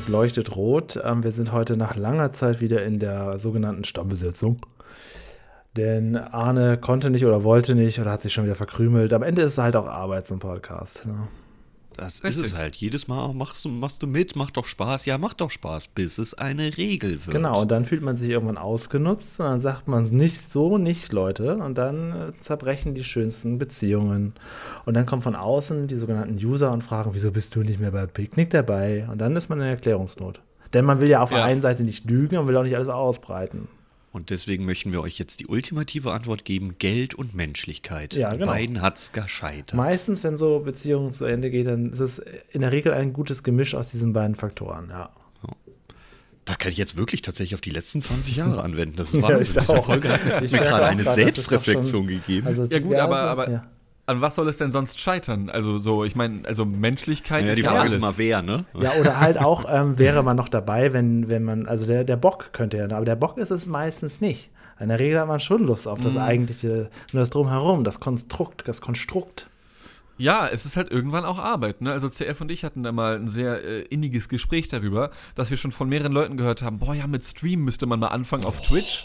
Es leuchtet rot. Wir sind heute nach langer Zeit wieder in der sogenannten Stammbesetzung. Denn Arne konnte nicht oder wollte nicht oder hat sich schon wieder verkrümelt. Am Ende ist es halt auch Arbeit, so ein Podcast. Ne? Das ist es halt. Jedes Mal machst du mit, macht doch Spaß. Ja, macht doch Spaß, bis es eine Regel wird. Genau, und dann fühlt man sich irgendwann ausgenutzt und dann sagt man nicht so, nicht Leute. Und dann zerbrechen die schönsten Beziehungen. Und dann kommen von außen die sogenannten User und fragen, wieso bist du nicht mehr bei Picknick dabei? Und dann ist man in Erklärungsnot. Denn man will ja auf der einen Seite nicht lügen und will auch nicht alles ausbreiten. Und deswegen möchten wir euch jetzt die ultimative Antwort geben: Geld und Menschlichkeit. Ja, genau. An beiden hat's gescheitert. Meistens, wenn so Beziehungen zu Ende gehen, dann ist es in der Regel ein gutes Gemisch aus diesen beiden Faktoren, ja. Das kann ich jetzt wirklich tatsächlich auf die letzten 20 Jahre anwenden. Das ist Wahnsinn. Ja, Diese Folge hat mir gerade eine Selbstreflexion gegeben. Also ja gut, aber an was soll es denn sonst scheitern? Also so, ich meine, also Menschlichkeit ja, ist die ja Frage alles. ist immer wer, ne? Ja, oder halt auch, wäre man noch dabei, wenn man, also der Bock könnte ja, aber der Bock ist es meistens nicht. In der Regel hat man schon Lust auf das eigentliche, nur das Drumherum, das Konstrukt. Ja, es ist halt irgendwann auch Arbeit, ne? Also CF und ich hatten da mal ein sehr inniges Gespräch darüber, dass wir schon von mehreren Leuten gehört haben, boah ja, mit Stream müsste man mal anfangen auf Twitch.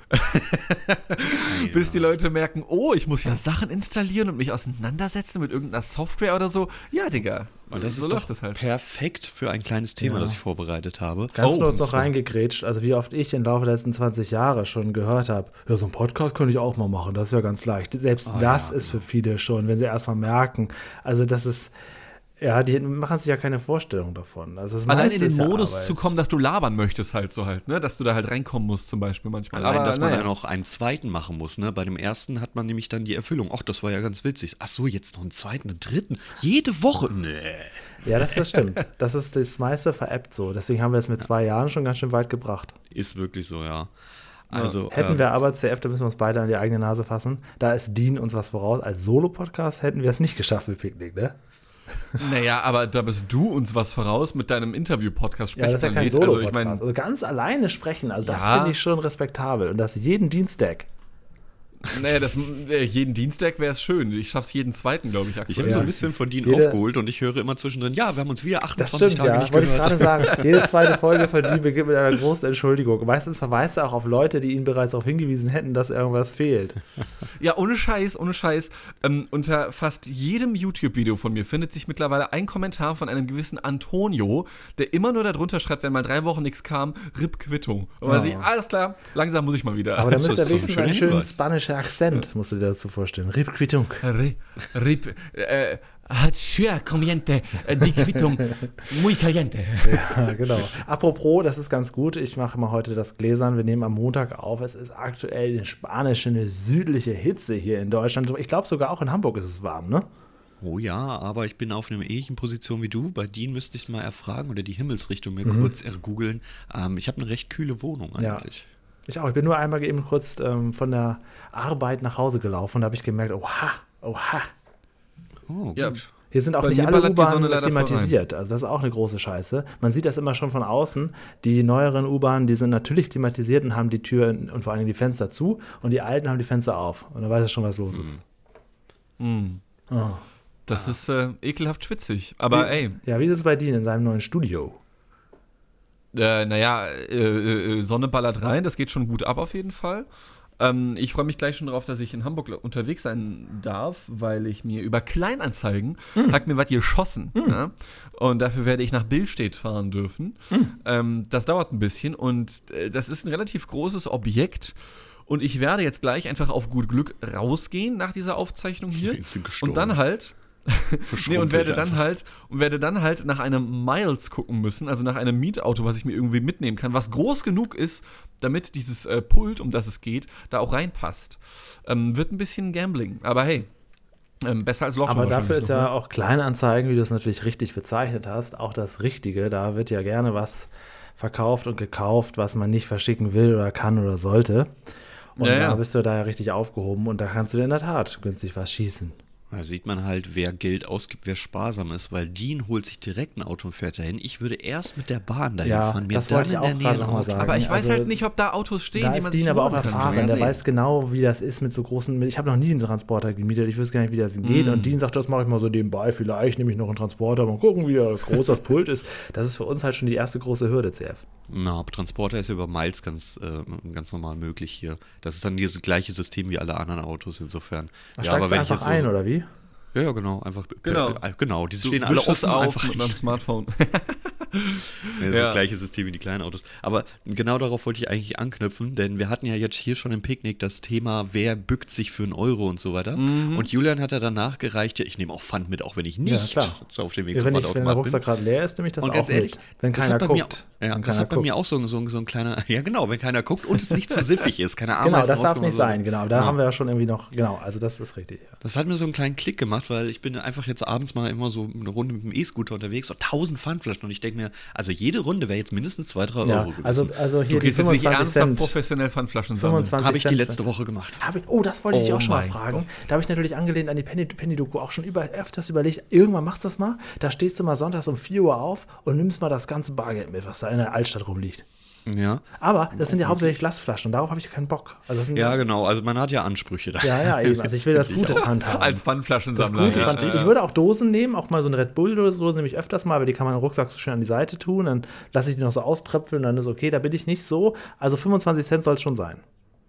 Bis die Leute merken, oh, ich muss ja Sachen installieren und mich auseinandersetzen mit irgendeiner Software oder so. Ja, Digga. Und das so ist doch das halt. perfekt für ein kleines Thema, das ich vorbereitet habe. Ganz kurz noch reingegrätscht, also wie oft ich im Laufe der letzten 20 Jahre schon gehört habe, ja, so einen Podcast könnte ich auch mal machen, das ist ja ganz leicht. Selbst das ist für viele schon, wenn sie erstmal merken, also das ist, ja, die machen sich ja keine Vorstellung davon. Also das allein in den Modus Arbeit zu kommen, dass du labern möchtest halt so halt, ne? Dass du da halt reinkommen musst zum Beispiel manchmal. Allein, dass man ja noch einen zweiten machen muss, ne? Bei dem ersten hat man nämlich dann die Erfüllung. Ach, das war ja ganz witzig. Ach so, jetzt noch einen zweiten, einen dritten. Jede Woche? Nee. Ja, das stimmt. Das meiste veräppt so. Deswegen haben wir es mit 2 Jahren schon ganz schön weit gebracht. Ist wirklich so, ja. Also, hätten wir aber CF, da müssen wir uns beide an die eigene Nase fassen, da ist Dean uns was voraus. Als Solo-Podcast hätten wir es nicht geschafft mit Picknick, ne? Naja, aber da bist du uns was voraus mit deinem Interview-Podcast. Ja, das ist ja kein Solo-Podcast. Also, ich mein, also ganz alleine sprechen, also das finde ich schon respektabel. Und das jeden Dienstag. Naja, jeden Dienstag wäre es schön. Ich schaff's jeden zweiten, glaube ich, aktuell. Ich habe so ein bisschen von Dean aufgeholt und ich höre immer zwischendrin, ja, wir haben uns wieder 28 Tage nicht wollte gehört. Ich gerade sagen, jede zweite Folge von Dean beginnt mit einer großen Entschuldigung. Meistens verweist er auch auf Leute, die ihn bereits darauf hingewiesen hätten, dass irgendwas fehlt. Ja, ohne Scheiß. Unter fast jedem YouTube-Video von mir findet sich mittlerweile ein Kommentar von einem gewissen Antonio, der immer nur darunter schreibt, wenn mal 3 Wochen nichts kam, RIP Quittung. Und man sieht, alles klar, langsam muss ich mal wieder. Aber da müsst ihr wenigstens einen schönen spanischen Akzent, musst du dir dazu vorstellen. RIP Quittung. RIP, comiente, die Quittung, muy caliente. Ja, genau. Apropos, das ist ganz gut, ich mache mal heute das Gläsern, wir nehmen am Montag auf, es ist aktuell eine spanische, eine südliche Hitze hier in Deutschland. Ich glaube sogar auch in Hamburg ist es warm, ne? Oh ja, aber ich bin auf einer ähnlichen Position wie du. Bei Dean müsste ich mal erfragen oder die Himmelsrichtung mir kurz ergoogeln. Ich habe eine recht kühle Wohnung eigentlich. Ja. Ich auch. Ich bin nur einmal eben kurz von der Arbeit nach Hause gelaufen und da habe ich gemerkt, oha. Oh, gut. Ja. Hier sind auch nicht alle U-Bahnen klimatisiert. Also das ist auch eine große Scheiße. Man sieht das immer schon von außen. Die neueren U-Bahnen, die sind natürlich klimatisiert und haben die Türen und vor allem die Fenster zu. Und die alten haben die Fenster auf. Und dann weiß ich schon, was los ist. Oh. Das ist ekelhaft schwitzig. Aber ey. Ja, wie ist es bei dir in seinem neuen Studio? Sonne ballert rein. Das geht schon gut ab auf jeden Fall. Ich freue mich gleich schon darauf, dass ich in Hamburg unterwegs sein darf, weil ich mir über Kleinanzeigen hat mir was geschossen. Ja? Und dafür werde ich nach Billstedt fahren dürfen. Das dauert ein bisschen und das ist ein relativ großes Objekt. Und ich werde jetzt gleich einfach auf gut Glück rausgehen nach dieser Aufzeichnung hier. Und dann halt und werde dann halt nach einem Miles gucken müssen, also nach einem Mietauto, was ich mir irgendwie mitnehmen kann, was groß genug ist, damit dieses Pult, um das es geht, da auch reinpasst. Wird ein bisschen Gambling, aber hey, besser als Lochen. Aber dafür ist ja auch Kleinanzeigen, wie du es natürlich richtig bezeichnet hast, auch das Richtige. Da wird ja gerne was verkauft und gekauft, was man nicht verschicken will oder kann oder sollte. Und da bist du da ja richtig aufgehoben und da kannst du dir in der Tat günstig was schießen. Da sieht man halt, wer Geld ausgibt, wer sparsam ist, weil Dean holt sich direkt ein Auto und fährt dahin. Ich würde erst mit der Bahn dahin fahren, mir das dann wollte ich in auch der Nähe gerade ein noch mal Auto. sagen. Aber ich weiß Also, halt nicht, ob da Autos stehen, da die ist man Dean sich aber auch holen kann. erfahren, Ja, der sehen. weiß genau, wie das ist mit so großen, ich habe noch nie einen Transporter gemietet, ich wüsste gar nicht, wie das geht. Und Dean sagt, das mache ich mal so nebenbei, vielleicht nehme ich noch einen Transporter, mal gucken, wie groß das Pult ist. Das ist für uns halt schon die erste große Hürde, CF. Na, aber Transporter ist ja über Miles ganz normal möglich hier. Das ist dann dieses gleiche System wie alle anderen Autos insofern. Da steigst du einfach ein, oder wie? Ja, genau, einfach. Genau. Die Du stehen alle wischst es offen, auf einfach mit einem Smartphone. Das ist das gleiche System wie die kleinen Autos. Aber genau darauf wollte ich eigentlich anknüpfen, denn wir hatten ja jetzt hier schon im Picknick das Thema, wer bückt sich für einen Euro und so weiter. Und Julian hat ja danach gereicht, ja, ich nehme auch Pfand mit, auch wenn ich nicht auf dem Weg zum Wenn der Pfandautomat Rucksack bin. gerade leer ist, nehme ich das Und auch ganz ehrlich, mit, wenn das keiner hat bei mir, guckt. das hat bei mir auch so ein kleiner, ja genau, wenn keiner guckt und es nicht zu siffig ist, keine Ameisen Genau, das darf rauskommen nicht oder so. sein, genau. Da haben wir ja schon irgendwie noch, genau, also das ist richtig. Ja. Das hat mir so einen kleinen Klick gemacht, weil ich bin einfach jetzt abends mal immer so eine Runde mit dem E-Scooter unterwegs, so 1000 Pfandflaschen und ich denke mir, also jede Runde wäre jetzt mindestens 2-3 Euro Ja, gewesen. also hier Du die gehst jetzt nicht 25 ernsthaft Cent. professionell Pfandflaschen sammeln. 25 Habe ich die Cent. letzte Woche gemacht. Das wollte ich dich Oh auch schon mal mein fragen. Da habe ich natürlich angelehnt an die Penny-Doku auch schon öfters überlegt, irgendwann machst du das mal, da stehst du mal sonntags um 4 Uhr auf und nimmst mal das ganze Bargeld mit, was da in der Altstadt rumliegt. Ja. Aber das sind ja hauptsächlich Glasflaschen und darauf habe ich keinen Bock. Also das sind Ja, genau, also man hat ja Ansprüche da. ja, eben. Also ich will das gute Pfand haben. Als Das Pfandflaschensammler. gute Pfand. Ich würde auch Dosen nehmen, auch mal so eine Red Bull oder so, nehme ich öfters mal, aber die kann man im Rucksack so schön an die Seite tun, dann lasse ich die noch so auströpfeln, dann ist okay, da bin ich nicht so. Also 25 Cent soll es schon sein.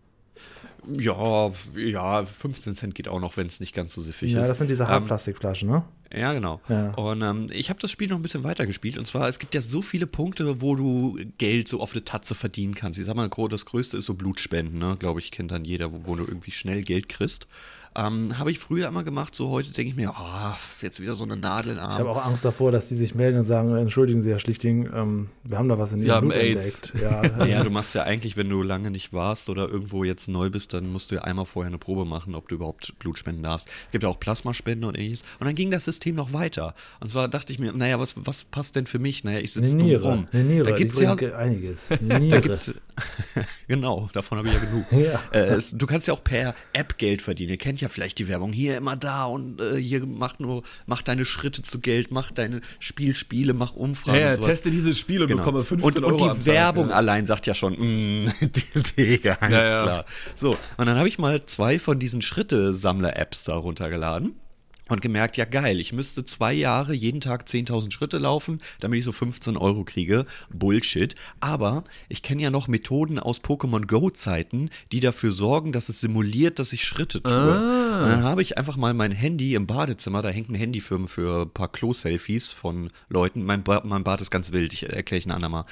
Ja, 15 Cent geht auch noch, wenn es nicht ganz so siffig ist. Ja, das sind diese Hartplastikflaschen, ne? Ja, genau. Ja. Und ich habe das Spiel noch ein bisschen weiter gespielt. Und zwar, es gibt ja so viele Punkte, wo du Geld so auf eine Tatze verdienen kannst. Ich sag mal, das Größte ist so Blutspenden, ne? Glaube ich, kennt dann jeder, wo du irgendwie schnell Geld kriegst. Habe ich früher immer gemacht, so heute denke ich mir, jetzt wieder so eine Nadel im Arm. Ich habe auch Angst davor, dass die sich melden und sagen, entschuldigen Sie, Herr Schlichting, wir haben da was in Sie Ihrem haben Blut AIDS. entdeckt. Ja, Ja, du machst ja eigentlich, wenn du lange nicht warst oder irgendwo jetzt neu bist, dann musst du ja einmal vorher eine Probe machen, ob du überhaupt Blut spenden darfst. Es gibt ja auch Plasmaspenden und ähnliches. Und dann ging das System noch weiter. Und zwar dachte ich mir, naja, was passt denn für mich? Naja, ich sitze dumm rum. Eine Niere, Da gibt's ja einiges. Eine Niere. Da gibt's, genau, davon habe ich ja genug. Ja. Du kannst ja auch per App Geld verdienen. Ihr kennt ja vielleicht die Werbung. Hier immer da und hier mach deine Schritte zu Geld, mach deine Spiele, mach Umfragen und sowas. Teste dieses Spiel und Genau. bekomme 15 und Euro am die Tag, Werbung ja. allein sagt ja schon, Digga, alles klar. So, und dann habe ich mal 2 von diesen Schritte-Sammler-Apps da runtergeladen. Und gemerkt, ja geil, ich müsste 2 Jahre jeden Tag 10.000 Schritte laufen, damit ich so 15 Euro kriege. Bullshit. Aber ich kenne ja noch Methoden aus Pokémon Go-Zeiten, die dafür sorgen, dass es simuliert, dass ich Schritte tue. Und dann habe ich einfach mal mein Handy im Badezimmer, da hängt ein Handy für ein paar Klo-Selfies von Leuten. Mein Bad ist ganz wild, ich erkläre ich ein andermal.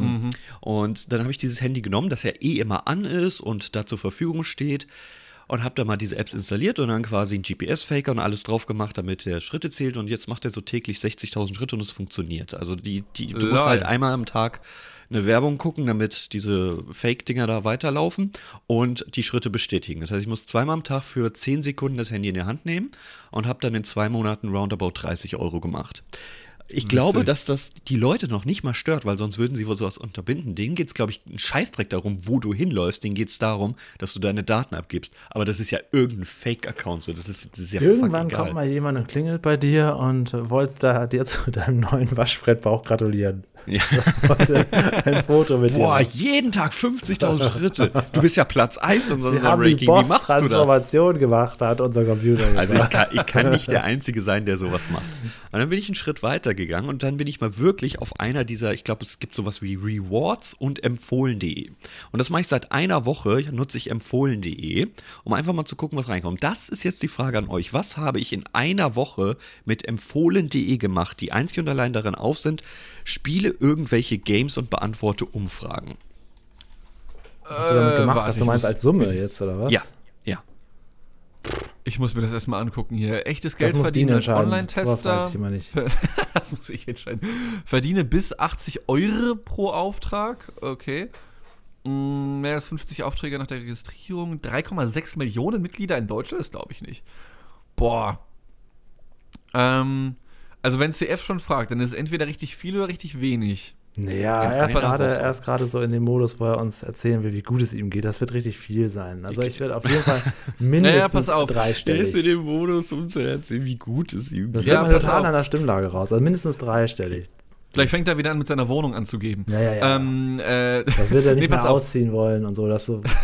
Und dann habe ich dieses Handy genommen, das ja immer an ist und da zur Verfügung steht. Und habe da mal diese Apps installiert und dann quasi einen GPS-Faker und alles drauf gemacht, damit der Schritte zählt. Und jetzt macht er so täglich 60.000 Schritte und es funktioniert. Also du musst halt einmal am Tag eine Werbung gucken, damit diese Fake-Dinger da weiterlaufen und die Schritte bestätigen. Das heißt, ich muss 2-mal am Tag für 10 Sekunden das Handy in die Hand nehmen und habe dann in 2 Monaten roundabout 30 Euro gemacht. Ich glaube, dass das die Leute noch nicht mal stört, weil sonst würden sie wohl sowas unterbinden. Denen geht es, glaube ich, einen Scheißdreck darum, wo du hinläufst. Denen geht es darum, dass du deine Daten abgibst. Aber das ist ja irgendein Fake-Account. So. Das ist ja Irgendwann fucking egal. kommt mal jemand und klingelt bei dir und wollte dir zu deinem neuen Waschbrettbauch gratulieren. Ja. Wollte ein Foto mit dir. Boah, jeden Tag 50.000 Schritte. Du bist ja Platz 1 in Wir unserem haben die Ranking. Wie machst du das? Transformation gemacht, hat unser Computer gesagt. Also ich kann nicht der Einzige sein, der sowas macht. Und dann bin ich einen Schritt weiter gegangen und dann bin ich mal wirklich auf einer dieser, ich glaube, es gibt sowas wie Rewards und empfohlen.de. Und das mache ich seit einer Woche, nutze ich empfohlen.de, um einfach mal zu gucken, was reinkommt. Das ist jetzt die Frage an euch. Was habe ich in einer Woche mit empfohlen.de gemacht, die einzig und allein darin auf sind, spiele irgendwelche Games und beantworte Umfragen. Hast du damit gemacht? warte, Was du ich meinst muss- als Summe jetzt, oder was? Ja. Ich muss mir das erstmal angucken hier. Echtes Das Geld muss verdienen Dean als entscheiden. Online-Tester. Das weiß ich immer nicht. Das muss ich entscheiden. Verdiene bis 80 Euro pro Auftrag. Okay. Mehr als 50 Aufträge nach der Registrierung. 3,6 Millionen Mitglieder in Deutschland? Das glaube ich nicht. Boah. Also wenn CF schon fragt, dann ist es entweder richtig viel oder richtig wenig. Naja, er ist gerade so in dem Modus, wo er uns erzählen will, wie gut es ihm geht. Das wird richtig viel sein. Also ich werde auf jeden Fall mindestens dreistellig. Er ist in dem Modus, um zu erzählen, wie gut es ihm geht. Das wird man total an der Stimmlage raus. Also mindestens dreistellig. Vielleicht fängt er wieder an, mit seiner Wohnung anzugeben. Ja. Das wird er nicht mehr ausziehen wollen und so.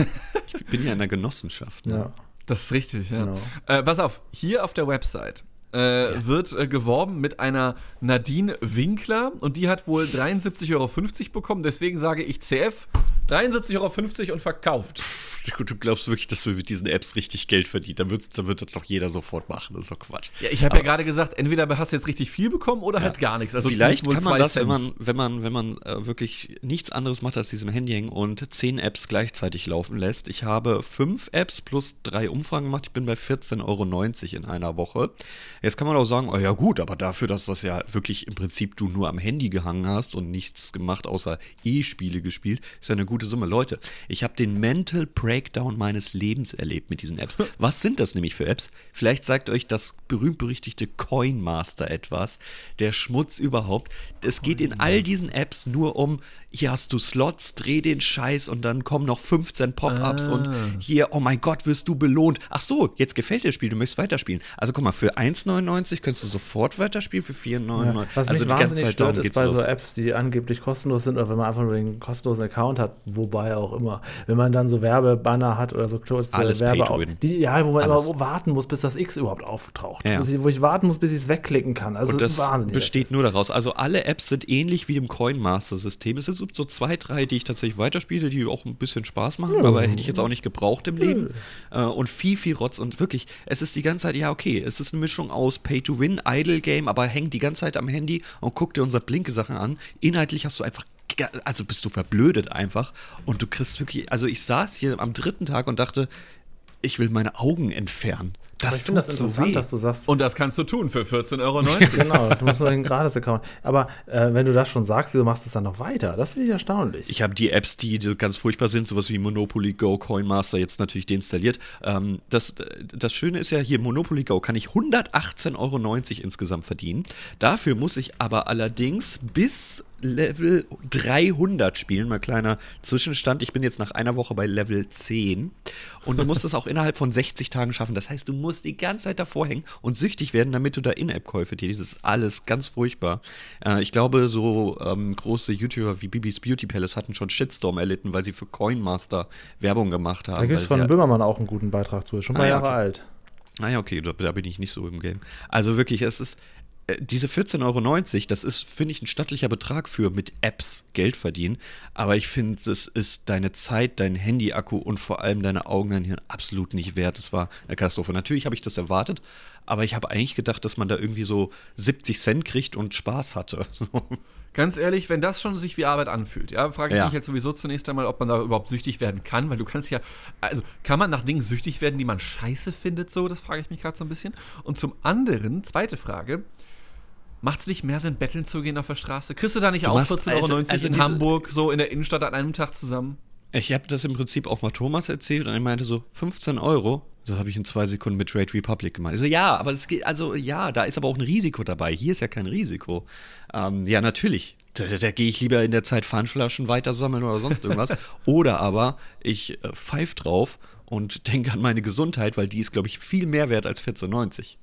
Ich bin ja in der Genossenschaft. Ne? Ja. Das ist richtig, ja. Genau. Pass auf, hier auf der Website wird geworben mit einer Nadine Winkler und die hat wohl 73,50 Euro bekommen. Deswegen sage ich CF 73,50 Euro und verkauft. Du glaubst wirklich, dass wir mit diesen Apps richtig Geld verdienen? Dann wird das doch jeder sofort machen. Das ist doch Quatsch. Ja, ich habe ja gerade gesagt, entweder hast du jetzt richtig viel bekommen oder halt gar nichts. Also vielleicht kann man das, wenn man wirklich nichts anderes macht als diesem Handy hängen und 10 Apps gleichzeitig laufen lässt. Ich habe 5 Apps plus 3 Umfragen gemacht. Ich bin bei 14,90 Euro in einer Woche. Jetzt kann man auch sagen, oh ja gut, aber dafür, dass das ja wirklich im Prinzip du nur am Handy gehangen hast und nichts gemacht, außer E-Spiele gespielt, ist ja eine gute Summe. Leute, ich habe den Mental Breakdown meines Lebens erlebt mit diesen Apps. Was sind das nämlich für Apps? Vielleicht sagt euch das berühmt-berüchtigte Coin Master etwas. Der Schmutz überhaupt. Es geht in all diesen Apps nur um, hier hast du Slots, dreh den Scheiß und dann kommen noch 15 Pop-Ups und hier, oh mein Gott, wirst du belohnt. Ach so, jetzt gefällt dir das Spiel, du möchtest weiterspielen. Also guck mal, für 1,99 könntest du sofort weiterspielen, für 4,99. Ja, was also mich die ganze wahnsinnig Zeit stört, darum ist bei so Apps, die angeblich kostenlos sind oder wenn man einfach nur den kostenlosen Account hat, wobei auch immer, wenn man dann so Werbebanner hat oder so alles Werbe, wo man immer warten muss, bis das X überhaupt auftaucht. Ja. Wo ich warten muss, bis ich es wegklicken kann. Also und das wahnsinnig besteht nur daraus. Also alle Apps sind ähnlich wie dem Coin Master System. Es sind so 2, 3, die ich tatsächlich weiterspiele, die auch ein bisschen Spaß machen, aber hätte ich jetzt auch nicht gebraucht im Leben. Und viel Rotz und wirklich, es ist die ganze Zeit, ja okay, es ist eine Mischung aus Pay-to-Win, Idle Game, aber hängt die ganze Zeit am Handy und guck dir unsere Blinke-Sachen an. Inhaltlich hast du einfach, also bist du verblödet einfach und du kriegst wirklich, also ich saß hier am 3. Tag und dachte, ich will meine Augen entfernen. Ich finde das interessant, dass du sagst. Und das kannst du tun für 14,90 Euro. Genau, du musst nur den Gratis-Account. Aber wenn du das schon sagst, du machst es dann noch weiter. Das finde ich erstaunlich. Ich habe die Apps, die ganz furchtbar sind, sowas wie Monopoly Go, Coin Master, jetzt natürlich deinstalliert. Das Schöne ist ja hier, Monopoly Go kann ich 118,90 Euro insgesamt verdienen. Dafür muss ich aber allerdings bis Level 300 spielen. Mal kleiner Zwischenstand. Ich bin jetzt nach einer Woche bei Level 10. Und du musst das auch innerhalb von 60 Tagen schaffen. Das heißt, du musst die ganze Zeit davor hängen und süchtig werden, damit du da In-App-Käufe tätigst. Das ist alles ganz furchtbar. Ich glaube, so große YouTuber wie Bibis Beauty Palace hatten schon Shitstorm erlitten, weil sie für Coin Master Werbung gemacht haben. Da gibt es von Böhmermann auch einen guten Beitrag zu. Ist schon ein paar Jahre alt. Naja, okay, da bin ich nicht so im Game. Also wirklich, es ist diese 14,90 Euro, das ist, finde ich, ein stattlicher Betrag für mit Apps Geld verdienen. Aber ich finde, es ist deine Zeit, dein Handy-Akku und vor allem deine Augen, dein Hirn absolut nicht wert. Das war eine Katastrophe. Natürlich habe ich das erwartet, aber ich habe eigentlich gedacht, dass man da irgendwie so 70 Cent kriegt und Spaß hatte. Ganz ehrlich, wenn das schon sich wie Arbeit anfühlt, frage ich mich jetzt sowieso zunächst einmal, ob man da überhaupt süchtig werden kann, weil du kannst ja, also kann man nach Dingen süchtig werden, die man scheiße findet, so, das frage ich mich gerade so ein bisschen. Und zum anderen, zweite Frage, macht es nicht mehr Sinn, betteln zu gehen auf der Straße? Kriegst du da nicht auch 14,90 Euro in Hamburg, so in der Innenstadt an einem Tag zusammen? Ich habe das im Prinzip auch mal Thomas erzählt und er meinte so, 15 Euro, das habe ich in 2 Sekunden mit Trade Republic gemacht. Ich so, ja, aber es geht, also ja, da ist aber auch ein Risiko dabei. Hier ist ja kein Risiko. Ja, natürlich. Da gehe ich lieber in der Zeit Pfandflaschen weitersammeln oder sonst irgendwas. Oder aber ich pfeife drauf und denke an meine Gesundheit, weil die ist, glaube ich, viel mehr wert als 14,90.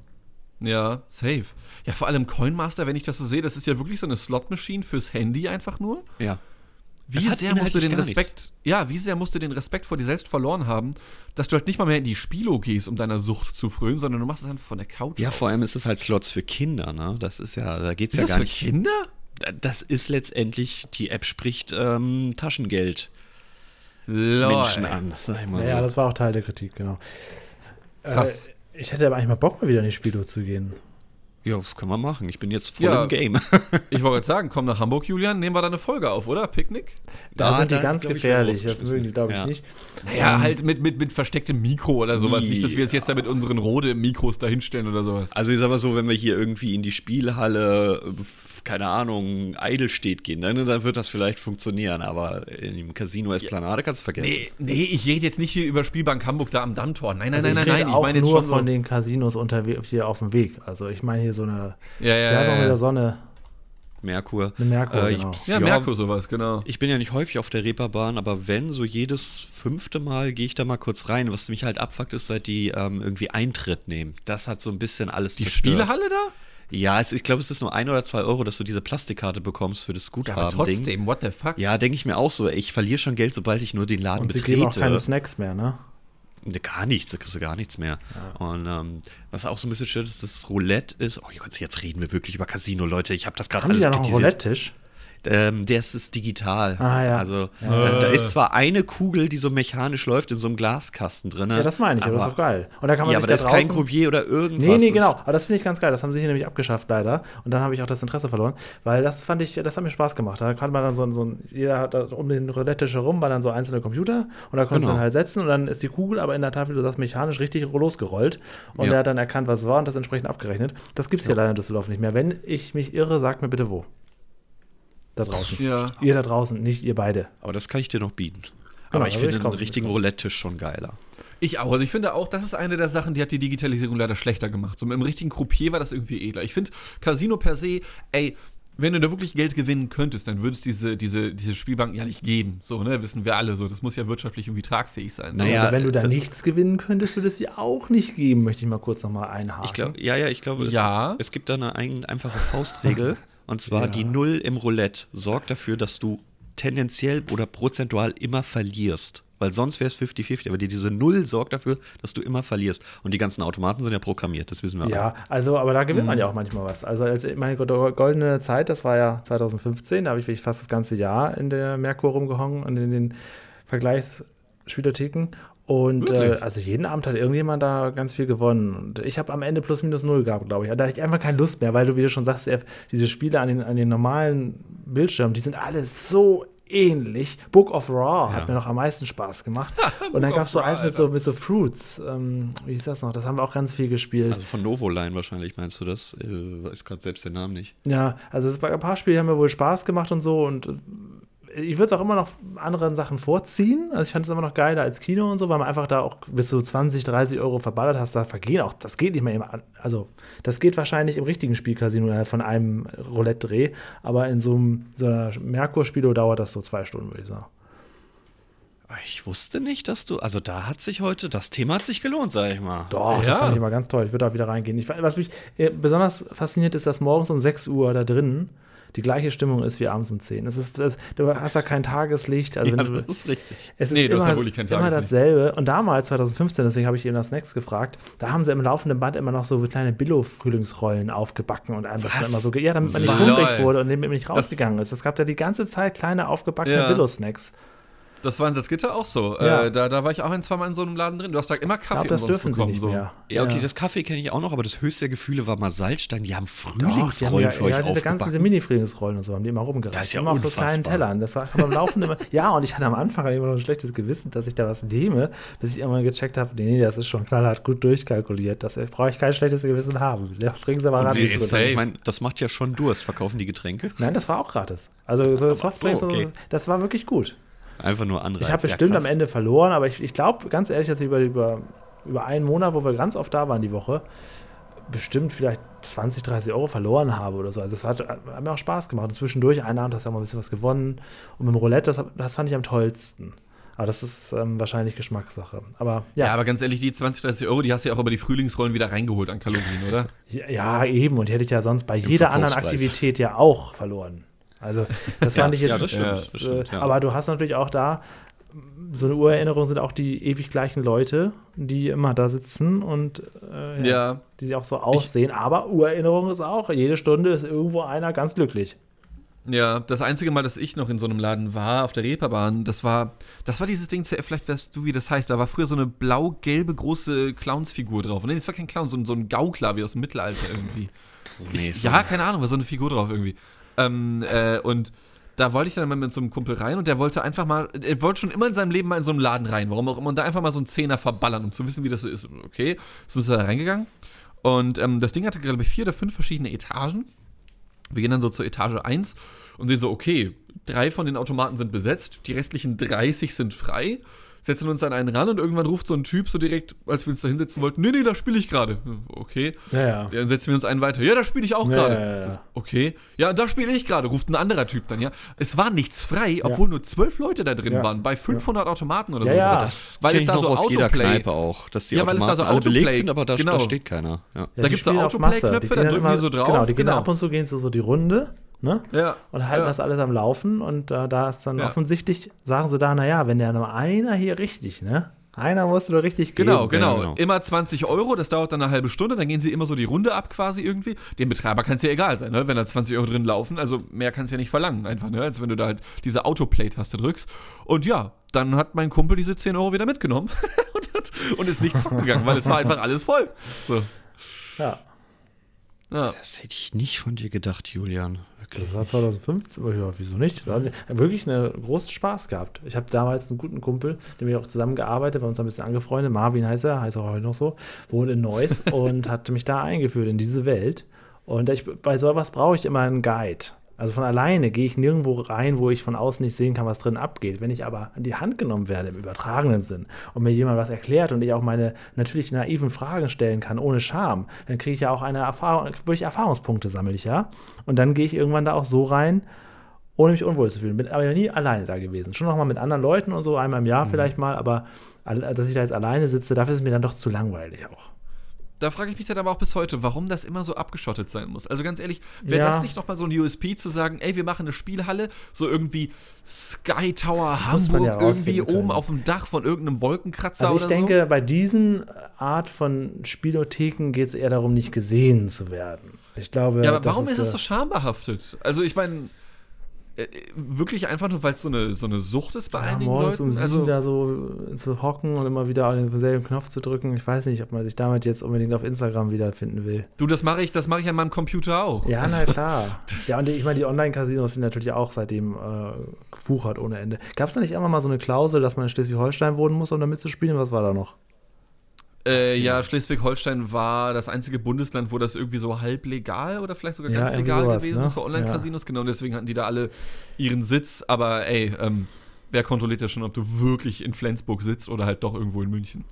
Ja, safe. Ja, vor allem Coin Master, wenn ich das so sehe, das ist ja wirklich so eine Slot-Machine fürs Handy einfach nur. Ja. Wie sehr musst du den Respekt, wie sehr musst du den Respekt vor dir selbst verloren haben, dass du halt nicht mal mehr in die Spielo gehst, um deiner Sucht zu frönen, sondern du machst es einfach von der Couch aus. Vor allem ist es halt Slots für Kinder, ne? Das ist ja, da geht's ja gar nicht. Ist das für Kinder? Das ist letztendlich, die App spricht Taschengeld Menschen an, sag ich mal. Ja, das war auch Teil der Kritik, genau. Krass. Ich hätte aber eigentlich mal Bock, mal wieder in die Spielo zu gehen. Ja, das können wir machen. Ich bin jetzt voll im Game. Ich wollte jetzt sagen, komm nach Hamburg, Julian, nehmen wir da eine Folge auf, oder? Picknick? Da sind die ganz gefährlich, das mögen die, glaube ich, nicht. Naja, halt mit verstecktem Mikro oder sowas. Nicht, dass wir es jetzt da mit unseren Rode-Mikros da hinstellen oder sowas. Also ich sag mal so, wenn wir hier irgendwie in die Spielhalle, keine Ahnung, Eidelstedt gehen, dann wird das vielleicht funktionieren, aber im Casino Esplanade kannst du vergessen. Nee, ich rede jetzt nicht hier über Spielbank Hamburg da am Dammtor. Nein. Ich meine jetzt nur von den Casinos hier auf dem Weg. Also ich meine hier so eine, ja. Sonne. Merkur. Eine Merkur, genau. Ja, Merkur sowas, genau. Ich bin ja nicht häufig auf der Reeperbahn, aber wenn, so jedes 5. Mal gehe ich da mal kurz rein. Was mich halt abfuckt, ist, seit die irgendwie Eintritt nehmen. Das hat so ein bisschen alles Die zerstört. Spielehalle da? Ja, ich glaube, es ist nur 1 oder 2 Euro, dass du diese Plastikkarte bekommst für das Ja, aber Guthaben-Ding. trotzdem, what the fuck? Ja, denke ich mir auch so. Ich verliere schon Geld, sobald ich nur den Laden Und sie betrete. geben auch keine Snacks mehr, ne? Gar nichts, da kriegst du gar nichts mehr. Ja. Und was auch so ein bisschen stört, ist, dass das Roulette ist. Oh Gott, jetzt reden wir wirklich über Casino, Leute. Ich habe das gerade Haben die alles ja noch einen Roulette-Tisch? Der ist digital. Ja. Also da ist zwar eine Kugel, die so mechanisch läuft in so einem Glaskasten drin. Ja, das meine ich, aber das ist doch geil. Und da kann man ja, sich aber da ist draußen kein Croupier oder irgendwas. Nee, genau. Aber das finde ich ganz geil. Das haben sie hier nämlich abgeschafft, leider. Und dann habe ich auch das Interesse verloren. Weil das das hat mir Spaß gemacht. Da kann man dann jeder hat da um den Roulette-Tisch herum, waren dann so einzelne Computer. Und da konntest du dann halt setzen. Und dann ist die Kugel aber in der Tafel, du sagst, mechanisch richtig losgerollt. Und der hat dann erkannt, was es war und das entsprechend abgerechnet. Das gibt es hier leider in Düsseldorf nicht mehr. Wenn ich mich irre, sagt mir bitte wo. Da draußen. Ja. Ihr da draußen, nicht ihr beide. Aber das kann ich dir noch bieten. Genau, Aber ich finde einen kommen. richtigen Roulette-Tisch schon geiler. Ich auch. Also ich finde auch, das ist eine der Sachen, die hat die Digitalisierung leider schlechter gemacht. So mit dem richtigen Croupier war das irgendwie edler. Ich finde, Casino per se, wenn du da wirklich Geld gewinnen könntest, dann würde es diese Spielbanken ja nicht geben. So, ne, wissen wir alle so. Das muss ja wirtschaftlich irgendwie tragfähig sein. So. Naja, Aber wenn du da nichts gewinnen könntest, würde es sie auch nicht geben, möchte ich mal kurz nochmal einhaken. Ich glaube, es gibt da eine einfache Faustregel. Und zwar die 0 im Roulette sorgt dafür, dass du tendenziell oder prozentual immer verlierst. Weil sonst wäre es 50-50. Aber diese 0 sorgt dafür, dass du immer verlierst. Und die ganzen Automaten sind ja programmiert, das wissen wir alle. Ja, also, aber da gewinnt man ja auch manchmal was. Also, meine goldene Zeit, das war ja 2015, da habe ich wirklich fast das ganze Jahr in der Merkur rumgehangen und in den Vergleichsspielotheken. Und also jeden Abend hat irgendjemand da ganz viel gewonnen. Und ich habe am Ende plus minus 0 gehabt, glaube ich. Da hatte ich einfach keine Lust mehr, weil du, wie du schon sagst, diese Spiele an den normalen Bildschirmen, die sind alle so ähnlich. Book of Raw hat mir noch am meisten Spaß gemacht. Und dann gab es so eins mit so Fruits. Wie hieß das noch? Das haben wir auch ganz viel gespielt. Also von Novoline wahrscheinlich, meinst du das? Weiß gerade selbst den Namen nicht. Ja, also ein paar Spiele haben mir wohl Spaß gemacht und so. Und ich würde es auch immer noch anderen Sachen vorziehen. Also ich fand es immer noch geiler als Kino und so, weil man einfach da auch bis zu 20, 30 Euro verballert hast. Da vergehen auch, das geht nicht mehr immer. Also das geht wahrscheinlich im richtigen Spielcasino von einem Roulette-Dreh. Aber in so einer Merkur-Spielo dauert das so 2 Stunden, würde ich sagen. Ich wusste nicht, dass also das Thema hat sich gelohnt, sag ich mal. Doch, das fand ich immer ganz toll. Ich würde da wieder reingehen. Was mich besonders fasziniert, ist, dass morgens um 6 Uhr da drin die gleiche Stimmung ist wie abends um 10. Du hast da kein Tageslicht. Also das ist richtig. Es ist du hast ja wohl kein immer Tageslicht. dasselbe. Und damals, 2015, deswegen habe ich eben das Snacks gefragt, da haben sie im laufenden Band immer noch so kleine Billo-Frühlingsrollen aufgebacken und einfach immer so, damit man nicht hungrig wurde und damit man nicht rausgegangen ist. Es gab da die ganze Zeit kleine aufgebackene Billo-Snacks. Das war in Salzgitter auch so. Ja. Da war ich auch 1-2 Mal in so einem Laden drin. Du hast da immer Kaffee Ich glaube, das dürfen sie nicht mehr. Ja, okay, das Kaffee kenne ich auch noch, aber das höchste der Gefühle war mal Salzstein. Die haben Frühlingsrollen für euch aufgebacken. Diese Mini-Frühlingsrollen und so, haben die immer rumgereicht. Das ist ja immer unfassbar. auf so kleinen Tellern. Das war beim Laufen immer. Ja, und ich hatte am Anfang immer noch ein schlechtes Gewissen, dass ich da was nehme, bis ich irgendwann gecheckt habe, nee, das ist schon knallhart gut durchkalkuliert. Das brauche ich kein schlechtes Gewissen haben. Bringen sie mal ran. Ich meine, das macht ja schon Durst. Verkaufen die Getränke? Nein, das war auch gratis. Also so Softdrinks, okay. Das war wirklich gut. Einfach nur Anreiz. Ich habe bestimmt am Ende verloren, aber ich glaube, ganz ehrlich, dass ich über einen Monat, wo wir ganz oft da waren die Woche, bestimmt vielleicht 20, 30 Euro verloren habe oder so. Also es hat mir auch Spaß gemacht. Und zwischendurch, einen Abend hast du auch mal ein bisschen was gewonnen. Und mit dem Roulette, das fand ich am tollsten. Aber das ist wahrscheinlich Geschmackssache. Aber ja. Aber ganz ehrlich, die 20, 30 Euro, die hast du ja auch über die Frühlingsrollen wieder reingeholt an Kalorien, oder? Ja, eben. Und die hätte ich ja sonst bei jeder anderen Aktivität ja auch verloren. Also das fand ich jetzt. Ja, das stimmt, ja. Aber du hast natürlich auch da, so eine Urerinnerung sind auch die ewig gleichen Leute, die immer da sitzen und die auch so aussehen. Aber Urerinnerung ist auch, jede Stunde ist irgendwo einer ganz glücklich. Ja, das einzige Mal, dass ich noch in so einem Laden war, auf der Reeperbahn, das war dieses Ding, vielleicht weißt du, wie das heißt, da war früher so eine blau-gelbe große Clownsfigur drauf. Und nee, das war kein Clown, so ein Gaukler wie aus dem Mittelalter irgendwie. Keine Ahnung, war so eine Figur drauf irgendwie. Und da wollte ich dann mal mit so einem Kumpel rein und der wollte schon immer in seinem Leben mal in so einen Laden rein, warum auch immer, und da einfach mal so einen Zehner verballern, um zu wissen, wie das so ist. Okay, sind wir da reingegangen und das Ding hatte, glaube ich, 4 oder 5 verschiedene Etagen. Wir gehen dann so zur Etage 1 und sehen so, okay, 3 von den Automaten sind besetzt, die restlichen 30 sind frei. setzen uns an einen ran und irgendwann ruft so ein Typ so direkt, als wir uns da hinsetzen wollten, nee, da spiele ich gerade. Okay. Ja. Dann setzen wir uns einen weiter. Ja, da spiele ich auch gerade. Ja. Okay. Ja, da spiele ich gerade, ruft ein anderer Typ dann, ja. Es war nichts frei, obwohl nur 12 Leute da drin waren, bei 500 Automaten oder so. Ja. Das kenne ich noch aus jeder Kneipe auch, dass die weil es da Automaten so alle belegt Autoplay- sind, aber da steht keiner. Ja. Da gibt es so Autoplay-Knöpfe, dann drücken die so drauf. Genau, die gehen ab und zu gehen so die Runde. Ne? Ja. Und halten das alles am Laufen und da ist dann offensichtlich, sagen sie da, naja, wenn der nur einer hier richtig, ne? Einer musst du doch richtig geben. Genau. Immer 20 €, das dauert dann eine halbe Stunde, dann gehen sie immer so die Runde ab quasi irgendwie. Dem Betreiber kann es ja egal sein, ne? Wenn da 20 € drin laufen, also mehr kann es ja nicht verlangen einfach, ne? Als wenn du da halt diese Autoplay-Taste drückst. Und ja, dann hat mein Kumpel diese 10 € wieder mitgenommen und ist nicht zocken gegangen, weil es war einfach alles voll. So. Ja. Das hätte ich nicht von dir gedacht, Julian. Wirklich. Das war 2015, ja, wieso nicht? Da haben wir wirklich einen großen Spaß gehabt. Ich habe damals einen guten Kumpel, mit dem ich auch zusammengearbeitet, wir haben uns ein bisschen angefreundet, Marvin heißt auch heute noch so, wohnt in Neuss und hat mich da eingeführt in diese Welt. Und bei sowas brauche ich immer einen Guide. Also von alleine gehe ich nirgendwo rein, wo ich von außen nicht sehen kann, was drin abgeht. Wenn ich aber an die Hand genommen werde, im übertragenen Sinn, und mir jemand was erklärt und ich auch meine natürlich naiven Fragen stellen kann, ohne Scham, dann kriege ich ja auch eine Erfahrung, wirklich Erfahrungspunkte sammle ich ja. Und dann gehe ich irgendwann da auch so rein, ohne mich unwohl zu fühlen. Bin aber nie alleine da gewesen. Schon noch mal mit anderen Leuten und so, einmal im Jahr vielleicht mal, aber dass ich da jetzt alleine sitze, dafür ist es mir dann doch zu langweilig auch. Da frage ich mich dann aber auch bis heute, warum das immer so abgeschottet sein muss. Also ganz ehrlich, wäre das nicht nochmal so ein USP zu sagen, ey, wir machen eine Spielhalle, so irgendwie Sky Tower Hamburg, irgendwie oben auf dem Dach von irgendeinem Wolkenkratzer oder so? Also ich denke, so? bei diesen Art von Spielotheken geht es eher darum, nicht gesehen zu werden. Ich glaube, ja, aber warum ist es so schambehaftet? Also ich meine, wirklich einfach nur, weil es so eine Sucht ist bei einigen Leuten? Um 7 da so zu hocken und immer wieder auf denselben Knopf zu drücken. Ich weiß nicht, ob man sich damit jetzt unbedingt auf Instagram wiederfinden will. Du, das mache ich an meinem Computer auch. Ja, na klar. Ja, und ich meine, die Online-Casinos sind natürlich auch seitdem gefuchert ohne Ende. Gab es da nicht immer mal so eine Klausel, dass man in Schleswig-Holstein wohnen muss, um da mitzuspielen? Was war da noch? Ja, Schleswig-Holstein war das einzige Bundesland, wo das irgendwie so halb legal oder vielleicht sogar ganz legal sowas, gewesen ist, so Online-Casinos, genau, deswegen hatten die da alle ihren Sitz, aber ey, wer kontrolliert ja schon, ob du wirklich in Flensburg sitzt oder halt doch irgendwo in München?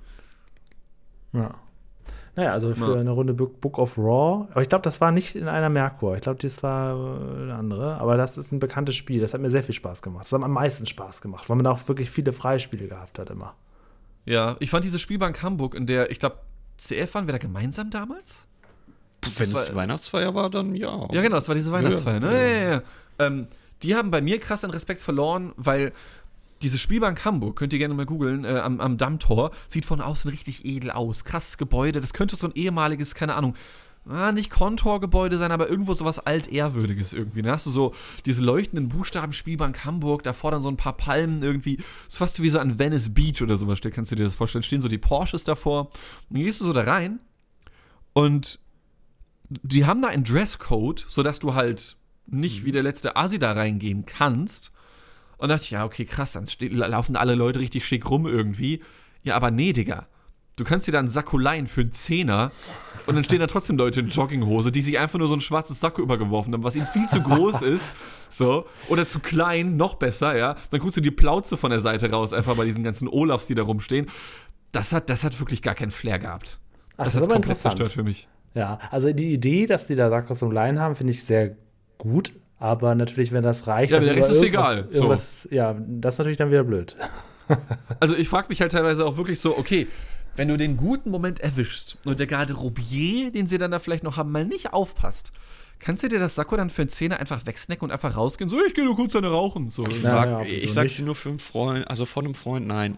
Ja. Naja, also für eine Runde Book of Raw, aber ich glaube, das war nicht in einer Merkur, ich glaube, das war eine andere, aber das ist ein bekanntes Spiel, das hat mir sehr viel Spaß gemacht, das hat am meisten Spaß gemacht, weil man auch wirklich viele Freispiele gehabt hat immer. Ja, ich fand diese Spielbank Hamburg, in der, ich glaube, CF waren wir da gemeinsam damals? Wenn es Weihnachtsfeier war, dann ja. Ja, genau, es war diese Weihnachtsfeier, ne? Ja. Die haben bei mir krass an Respekt verloren, weil diese Spielbank Hamburg, könnt ihr gerne mal googeln, am Dammtor, sieht von außen richtig edel aus. Krasses Gebäude, das könnte so ein ehemaliges, keine Ahnung, nicht Kontorgebäude sein, aber irgendwo sowas Altehrwürdiges irgendwie. Da hast du so diese leuchtenden Buchstaben Spielbank Hamburg, davor dann so ein paar Palmen irgendwie. Das ist fast wie so an Venice Beach oder sowas, kannst du dir das vorstellen. Stehen so die Porsches davor. Und dann gehst du so da rein und die haben da einen Dresscode, sodass du halt nicht wie der letzte Asi da reingehen kannst. Und dachte ich, ja, okay, krass, dann laufen alle Leute richtig schick rum irgendwie. Ja, aber nee, Digga. Du kannst dir da einen Sakko leihen für einen Zehner und dann stehen da trotzdem Leute in Jogginghose, die sich einfach nur so ein schwarzes Sakko übergeworfen haben, was ihnen viel zu groß ist, so, oder zu klein, noch besser, ja. Dann guckst du die Plauze von der Seite raus, einfach bei diesen ganzen Olafs, die da rumstehen. Das hat wirklich gar keinen Flair gehabt. Das hat komplett zerstört für mich. Ja, also die Idee, dass die da Sakkos zum Leihen haben, finde ich sehr gut, aber natürlich, wenn das reicht, ja, der Rest ist egal. So. Ja, das ist natürlich dann wieder blöd. Also ich frage mich halt teilweise auch wirklich so, okay, wenn du den guten Moment erwischst und der Garderobier, den sie dann da vielleicht noch haben, mal nicht aufpasst, kannst du dir das Sakko dann für einen Zehner einfach wegsnacken und einfach rausgehen? So, ich gehe nur kurz eine rauchen. So. Ich sag's dir nur für einen Freund, also von einem Freund, nein.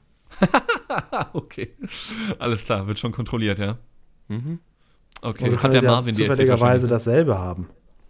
Okay, alles klar, wird schon kontrolliert, ja? Mhm. Okay, hat der Marvin die zufälligerweise dasselbe haben.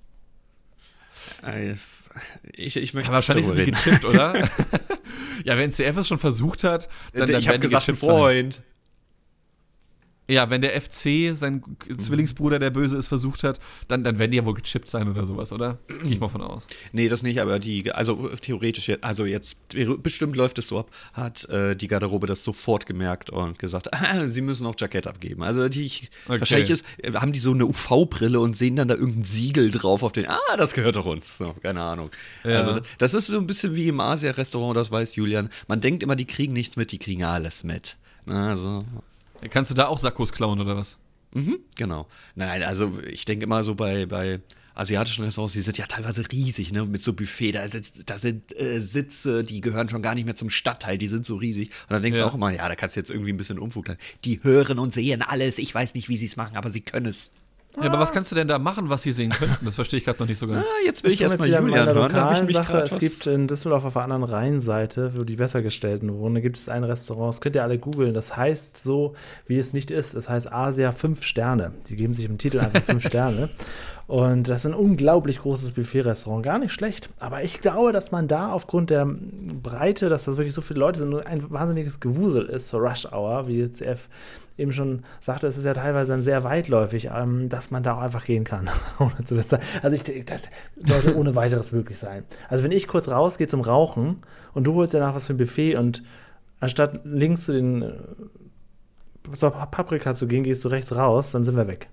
Ich möchte wahrscheinlich sind die gechippt, oder? Ja, wenn CF es schon versucht hat, dann ich habe gesagt, Freund. Ja, wenn der FC, sein Zwillingsbruder, der böse ist, versucht hat, dann werden die ja wohl gechippt sein oder sowas, oder? Gehe ich mal von aus. Nee, das nicht, aber also theoretisch, also jetzt, bestimmt läuft es so ab, hat die Garderobe das sofort gemerkt und gesagt, sie müssen auch Jackett abgeben. Also wahrscheinlich haben die so eine UV-Brille und sehen dann da irgendein Siegel drauf auf den, das gehört doch uns. So, keine Ahnung. Ja. Also das ist so ein bisschen wie im Asia-Restaurant, das weiß Julian. Man denkt immer, die kriegen nichts mit, die kriegen alles mit. Also... Kannst du da auch Sakkos klauen, oder was? Genau. Nein, also ich denke immer so bei asiatischen Restaurants, die sind ja teilweise riesig, ne, mit so Buffet, da sind Sitze, die gehören schon gar nicht mehr zum Stadtteil, die sind so riesig. Und dann denkst du auch immer, da kannst du jetzt irgendwie ein bisschen Unfug treiben. Die hören und sehen alles, ich weiß nicht, wie sie es machen, aber sie können es. Ja, aber was kannst du denn da machen, was sie sehen könnten? Das verstehe ich gerade noch nicht so ganz. Jetzt will ich erstmal Julian hören. Da ich mich es gibt in Düsseldorf auf der anderen Rheinseite, wo die Bessergestellten wohnen, da gibt es ein Restaurant, das könnt ihr alle googeln, das heißt so, wie es nicht ist. Es heißt Asia 5 Sterne. Die geben sich im Titel einfach 5 Sterne. Und das ist ein unglaublich großes Buffet-Restaurant. Gar nicht schlecht. Aber ich glaube, dass man da aufgrund der Breite, dass das wirklich so viele Leute sind, ein wahnsinniges Gewusel ist zur Rush-Hour, wie CF eben schon sagte, es ist ja teilweise dann sehr weitläufig, dass man da auch einfach gehen kann. Also ich denke, das sollte ohne weiteres möglich sein. Also wenn ich kurz rausgehe zum Rauchen und du holst danach was für ein Buffet und anstatt links zur Paprika zu gehen, gehst du rechts raus, dann sind wir weg.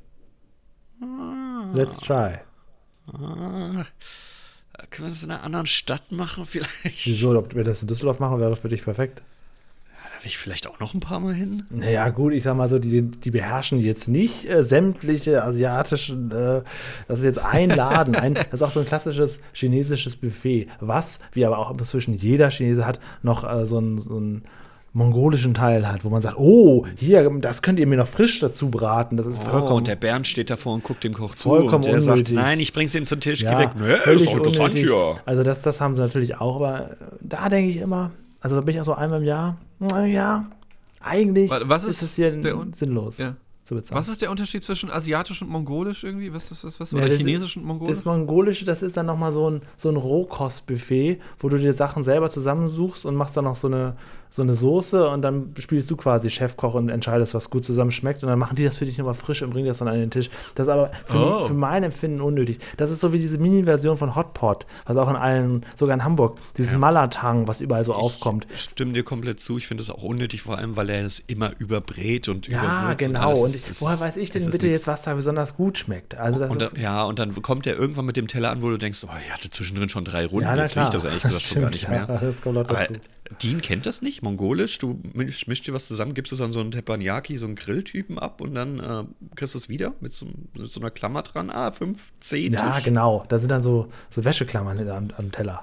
Let's try. Können wir das in einer anderen Stadt machen vielleicht? Wieso? Ob wir das in Düsseldorf machen, wäre doch für dich perfekt. Ja, da will ich vielleicht auch noch ein paar Mal hin. Naja, gut, ich sag mal so, die beherrschen jetzt nicht sämtliche asiatischen, das ist jetzt ein Laden, das ist auch so ein klassisches chinesisches Buffet, was, wie aber auch inzwischen jeder Chinese hat, noch so ein mongolischen Teil hat, wo man sagt, hier, das könnt ihr mir noch frisch dazu braten. Das ist vollkommen. Und der Bernd steht davor und guckt dem Koch zu. Vollkommen und der unnötig. sagt, nein, ich bring's ihm zum Tisch direkt. Das ist interessant hier. Also das haben sie natürlich auch, aber da denke ich immer, also da bin ich auch so einmal im Jahr, naja, eigentlich ist es hier sinnlos. Ja. Was ist der Unterschied zwischen asiatisch und mongolisch irgendwie? Was ja, oder chinesisch und mongolisch? Das Mongolische, das ist dann nochmal so ein Rohkostbuffet, wo du dir Sachen selber zusammensuchst und machst dann noch so eine Soße und dann spielst du quasi Chefkoch und entscheidest, was gut zusammen schmeckt und dann machen die das für dich nochmal frisch und bringen das dann an den Tisch. Das ist aber für mein Empfinden unnötig. Das ist so wie diese Mini-Version von Hotpot, was auch in allen, sogar in Hamburg, dieses Malatang, was überall so aufkommt. Ich stimme dir komplett zu, ich finde das auch unnötig, vor allem, weil er es immer überbrät und überwürzt. Ja, genau. Und woher weiß ich denn bitte jetzt, was da besonders gut schmeckt? Also das und dann kommt er irgendwann mit dem Teller an, wo du denkst, ich hatte zwischendrin schon 3 Runden, jetzt will ich das eigentlich gesagt schon gar nicht mehr. Das kommt auch dazu. Dean kennt das nicht, mongolisch, du mischst dir was zusammen, gibst es an so einen Teppanyaki, so einen Grilltypen ab und dann kriegst du es wieder mit so einer Klammer dran, 5, 10 Ja, Tisch. Genau, da sind dann so Wäscheklammern am Teller.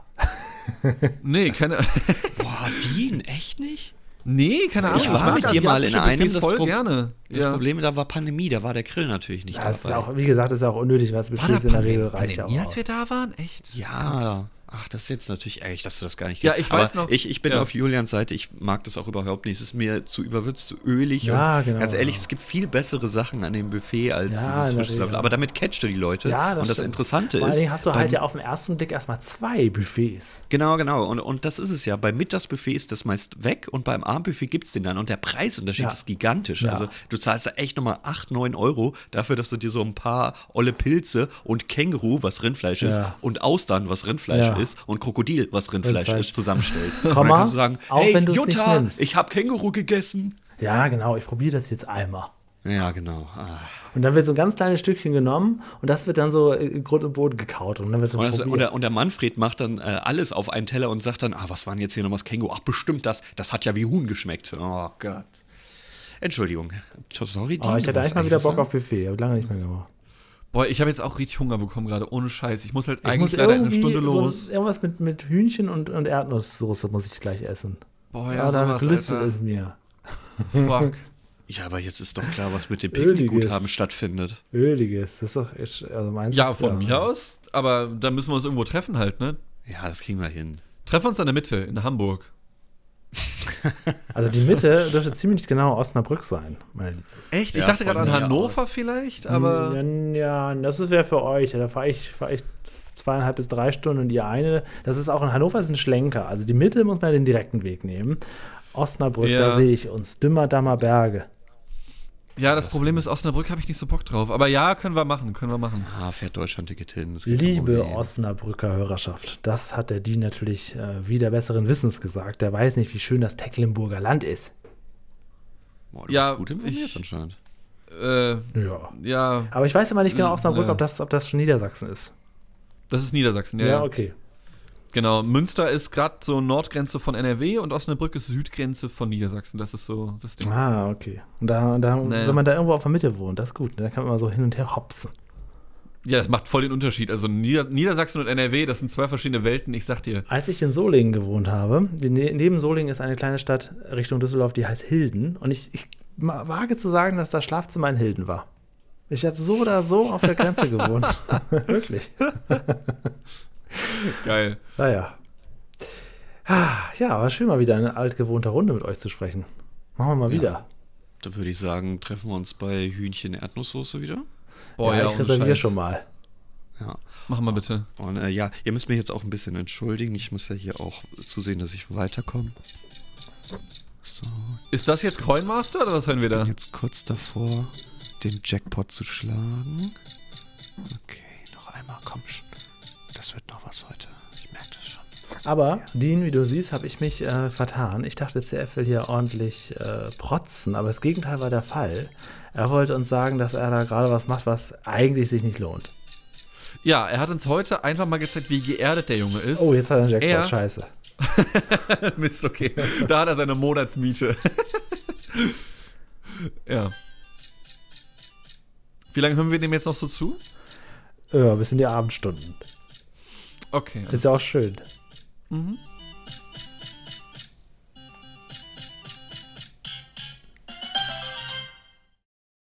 Nee, keine Boah, Dean, echt nicht? Nee, keine Ahnung. Ich war mit dir mal in einem, das gerne. Das Problem, da war Pandemie, da war der Grill natürlich nicht dabei. Das ist auch, wie gesagt, ist ja auch unnötig, was Buffets in der Regel reicht ja auch als wir da waren? Echt? Ja. Ach, das ist jetzt natürlich echt, dass du das gar nicht kennst. Ja, ich weiß noch. Ich bin auf Julians Seite, ich mag das auch überhaupt nicht. Es ist mir zu überwürzt, zu ölig. Ja, und genau. Ganz ehrlich, es gibt viel bessere Sachen an dem Buffet als dieses Frischzusammen. Aber damit catchst du die Leute. Ja, und das Interessante ist. Vor allen Dingen hast du halt ja auf den ersten Blick erstmal 2 Buffets. Genau. Und das ist es ja. Beim Mittagsbuffet ist das meist weg und beim Abendbuffet gibt es den dann. Und der Preisunterschied ist gigantisch. Ja. Also du zahlst da echt nochmal 8, 9 Euro dafür, dass du dir so ein paar olle Pilze und Känguru, was Rindfleisch ist, und Austern, was Rindfleisch ist, und Krokodil, was Rindfleisch ist, zusammenstellst. Und dann kannst du sagen, hey Jutta, ich habe Känguru gegessen. Ja, genau, ich probiere das jetzt einmal. Ja, genau. Und dann wird so ein ganz kleines Stückchen genommen und das wird dann so in Grund und Boden gekaut. Und, dann wird und der Manfred macht dann alles auf einen Teller und sagt dann, was war denn jetzt hier nochmal das Känguru? Ach, bestimmt das hat ja wie Huhn geschmeckt. Oh Gott. Entschuldigung. Sorry, Dean, ich hatte eigentlich mal wieder Bock auf Buffet, habe lange nicht mehr gemacht. Boah, ich habe jetzt auch richtig Hunger bekommen gerade, ohne Scheiß. Ich muss halt eigentlich leider in eine Stunde los. Irgendwas mit Hühnchen und Erdnusssoße muss ich gleich essen. Boah, ja, dann gelüstet es mir. Fuck. Ja, aber jetzt ist doch klar, was mit dem Picknickguthaben stattfindet. Öliges, das ist doch, also meinst du? Ja, von mir aus, aber da müssen wir uns irgendwo treffen halt, ne? Ja, das kriegen wir hin. Treffen wir uns in der Mitte, in Hamburg. Also die Mitte dürfte ziemlich genau Osnabrück sein. Echt? Ich dachte gerade an Hannover vielleicht, aber... Ja, das wäre für euch. Da fahre ich 2,5 bis 3 Stunden und ihr eine. Das ist auch in Hannover ist ein Schlenker. Also die Mitte muss man den direkten Weg nehmen. Osnabrück, da sehe ich uns. Dümmerdammer Berge. Ja, das Problem ist, Osnabrück habe ich nicht so Bock drauf. Aber ja, können wir machen. Fährt Deutschland-Ticket hin. Liebe Osnabrücker Hörerschaft, das hat der Dean natürlich wieder besseren Wissens gesagt. Der weiß nicht, wie schön das Tecklenburger Land ist. Boah, du bist gut informiert anscheinend. Ja. Aber ich weiß immer nicht genau, Osnabrück, ob das schon Niedersachsen ist. Das ist Niedersachsen, ja. Ja, okay. Genau, Münster ist gerade so Nordgrenze von NRW und Osnabrück ist Südgrenze von Niedersachsen. Das ist so das Ding. Ah, okay. Und wenn man da irgendwo auf der Mitte wohnt, das ist gut. Dann kann man mal so hin und her hopsen. Ja, das macht voll den Unterschied. Also Niedersachsen und NRW, das sind zwei verschiedene Welten, ich sag dir. Als ich in Solingen gewohnt habe, neben Solingen ist eine kleine Stadt Richtung Düsseldorf, die heißt Hilden. Und ich wage zu sagen, dass das Schlafzimmer in Hilden war. Ich habe so oder so auf der Grenze gewohnt. Wirklich. Geil. Naja. Ja, aber schön mal wieder eine altgewohnte Runde mit euch zu sprechen. Machen wir mal wieder. Da würde ich sagen, treffen wir uns bei Hühnchen Erdnusssoße wieder. Boah, ja, ich reserviere schon mal. Ja. Mach mal bitte. Und ihr müsst mich jetzt auch ein bisschen entschuldigen. Ich muss ja hier auch zusehen, dass ich weiterkomme. So. Ist das jetzt Coinmaster oder was hören wir da? Ich bin jetzt kurz davor, den Jackpot zu schlagen. Okay, noch einmal, komm schon. Das wird noch was heute. Ich merke das schon. Aber, Dean, wie du siehst, habe ich mich vertan. Ich dachte, CF will hier ordentlich protzen, aber das Gegenteil war der Fall. Er wollte uns sagen, dass er da gerade was macht, was eigentlich sich nicht lohnt. Ja, er hat uns heute einfach mal gezeigt, wie geerdet der Junge ist. Oh, jetzt hat er einen Jackpot, scheiße. Mist, okay. Da hat er seine Monatsmiete. Ja. Wie lange hören wir dem jetzt noch so zu? Ja, bis in die Abendstunden. Okay. Ist ja auch schön. Mhm.